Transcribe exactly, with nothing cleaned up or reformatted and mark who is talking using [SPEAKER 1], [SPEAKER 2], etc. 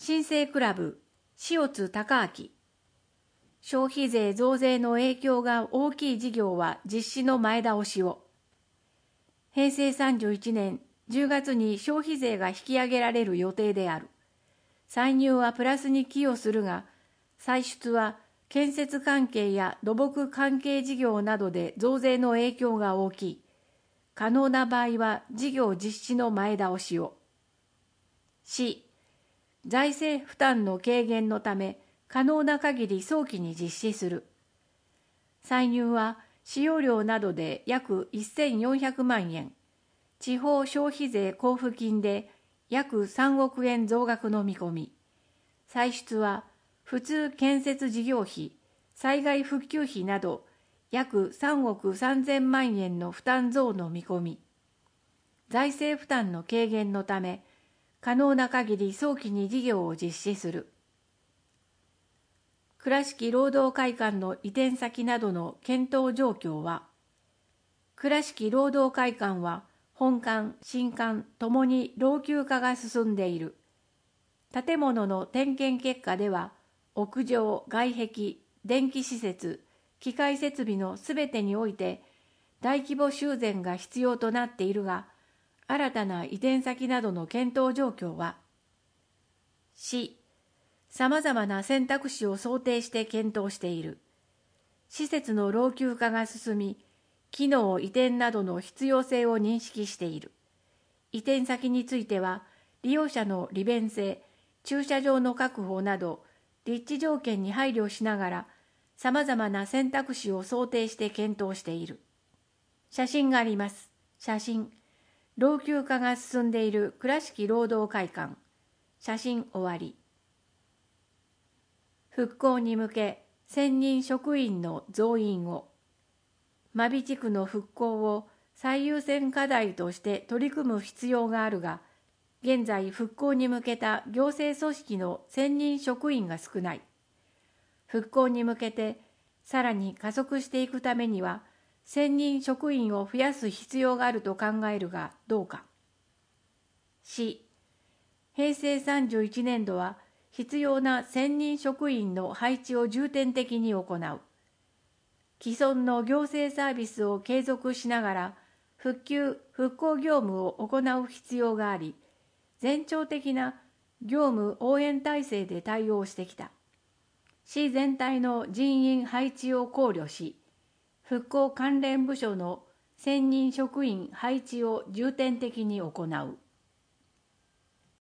[SPEAKER 1] 新生クラブ塩津隆明。消費税増税の影響が大きい事業は実施の前倒しを。平成さんじゅういちねんじゅうがつに消費税が引き上げられる予定である。歳入はプラスに寄与するが、歳出は建設関係や土木関係事業などで増税の影響が大きい。可能な場合は事業実施の前倒しを。し、財政負担の軽減のため、可能な限り早期に実施する。歳入は使用料などで約せんよんひゃくまんえん、地方消費税交付金で約さんおくえん増額の見込み。歳出は普通建設事業費、災害復旧費など約さんおくさんぜんまんえんの負担増の見込み。財政負担の軽減のため、可能な限り早期に事業を実施する。倉敷労働会館の移転先などの検討状況は、倉敷労働会館は本館、新館ともに老朽化が進んでいる。建物の点検結果では、屋上、外壁、電気施設、機械設備のすべてにおいて大規模修繕が必要となっているが、新たな移転先などの検討状況は、し、さまざまな選択肢を想定して検討している。施設の老朽化が進み、機能移転などの必要性を認識している。移転先については、利用者の利便性、駐車場の確保など、立地条件に配慮しながら、さまざまな選択肢を想定して検討している。写真があります。写真。老朽化が進んでいる倉敷労働会館。写真終わり。復興に向け専任職員の増員を。真備地区の復興を最優先課題として取り組む必要があるが、現在復興に向けた行政組織の専任職員が少ない。復興に向けてさらに加速していくためには、専任職員を増やす必要があると考えるがどうか。し、平成さんじゅういちねんどは必要な専任職員の配置を重点的に行う。既存の行政サービスを継続しながら復旧・復興業務を行う必要があり、全庁的な業務応援体制で対応してきた。市全体の人員配置を考慮し、復興関連部署の専任職員配置を重点的に行う。